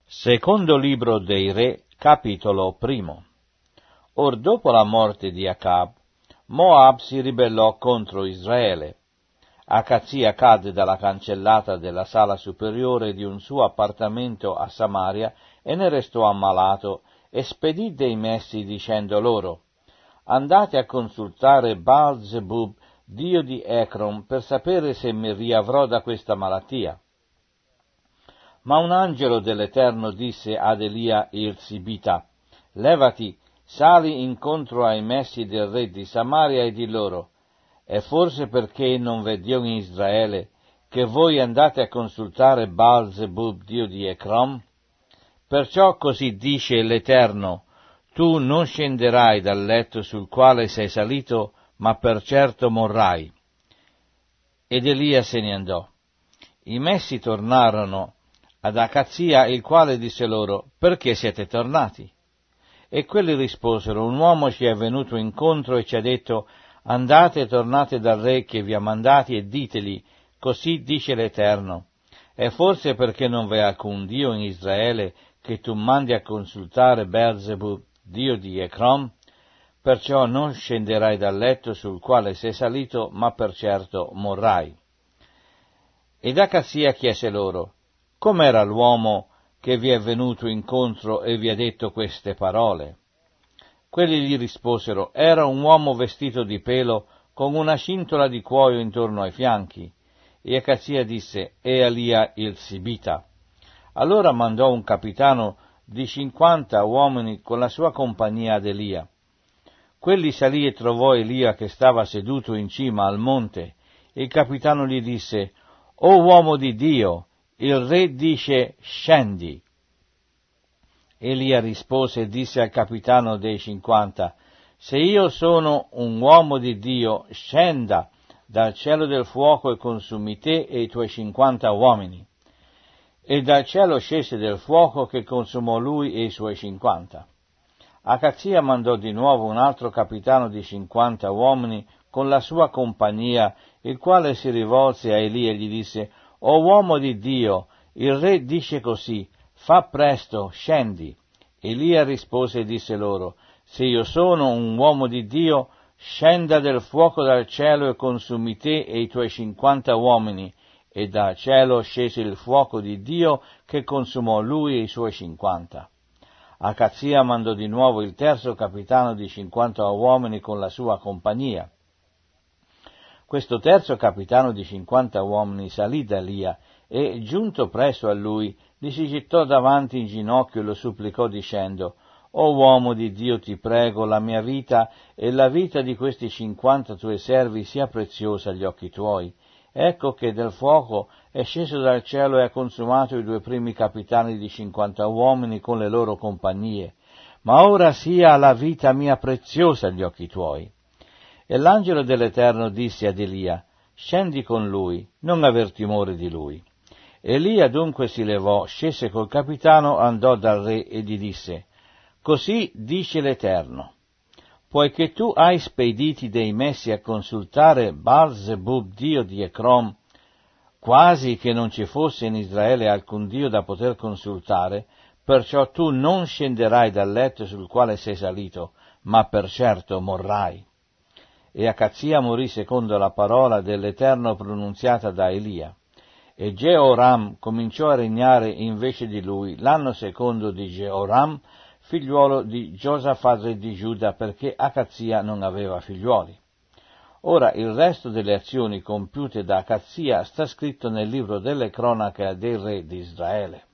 Secondo libro dei Re, capitolo 1. Or dopo la morte di Acab, Moab si ribellò contro Israele. Acazia cadde dalla cancellata della sala superiore di un suo appartamento a Samaria e ne restò ammalato, e spedì dei messi dicendo loro: andate a consultare Baal-zebub, dio di Ecron, per sapere se mi riavrò da questa malattia. Ma un angelo dell'Eterno disse ad Elia il Sibita: levati, sali incontro ai messi del re di Samaria e di loro: è forse perché non v'è Dio in Israele che voi andate a consultare Baal-zebub, dio di Ecron? Perciò così dice l'Eterno: tu non scenderai dal letto sul quale sei salito, ma per certo morrai. Ed Elia se ne andò. I messi tornarono ad Acazia, il quale disse loro: perché siete tornati? E quelli risposero: un uomo ci è venuto incontro e ci ha detto: andate e tornate dal re che vi ha mandati e ditegli: così dice l'Eterno, è forse perché non v'è alcun Dio in Israele che tu mandi a consultare Beelzebub, dio di Ecron? Perciò non scenderai dal letto sul quale sei salito, ma per certo morrai. Ed Acazia chiese loro: com'era l'uomo che vi è venuto incontro e vi ha detto queste parole? Quelli gli risposero: era un uomo vestito di pelo, con una cintola di cuoio intorno ai fianchi. E Acazia disse: è Elia il Sibita. Allora mandò un capitano di 50 uomini con la sua compagnia ad Elia. Quelli salì e trovò Elia che stava seduto in cima al monte, e il capitano gli disse: o uomo di Dio, il re dice: scendi. Elia rispose e disse al capitano dei 50: se io sono un uomo di Dio, scenda dal cielo del fuoco e consumi te e i tuoi 50 uomini. E dal cielo scese del fuoco che consumò lui e i suoi 50. Acazia mandò di nuovo un altro capitano di 50 uomini con la sua compagnia, il quale si rivolse a Elia e gli disse: o uomo di Dio, il re dice così: fa presto, scendi. Elia rispose e disse loro: se io sono un uomo di Dio, scenda del fuoco dal cielo e consumi te e i tuoi 50 uomini. E dal cielo scese il fuoco di Dio che consumò lui e i suoi 50. Acazia mandò di nuovo il terzo capitano di 50 uomini con la sua compagnia. Questo terzo capitano di 50 uomini salì da Elia e, giunto presso a lui, gli si gettò davanti in ginocchio e lo supplicò dicendo: o uomo di Dio, ti prego, la mia vita e la vita di questi 50 tuoi servi sia preziosa agli occhi tuoi. Ecco che del fuoco è sceso dal cielo e ha consumato i 2 primi capitani di 50 uomini con le loro compagnie, ma ora sia la vita mia preziosa agli occhi tuoi. E l'angelo dell'Eterno disse ad Elia: scendi con lui, non aver timore di lui. Elia dunque si levò, scese col capitano, andò dal re e gli disse: così dice l'Eterno, poiché tu hai spediti dei messi a consultare Baal-zebub, dio di Ecron, quasi che non ci fosse in Israele alcun dio da poter consultare, perciò tu non scenderai dal letto sul quale sei salito, ma per certo morrai. E Acazia morì secondo la parola dell'Eterno pronunziata da Elia. E Georam cominciò a regnare invece di lui l'anno secondo di Georam, figliuolo di Giosafat re di Giuda, perché Acazia non aveva figliuoli. Ora il resto delle azioni compiute da Acazia sta scritto nel libro delle cronache dei re di Israele.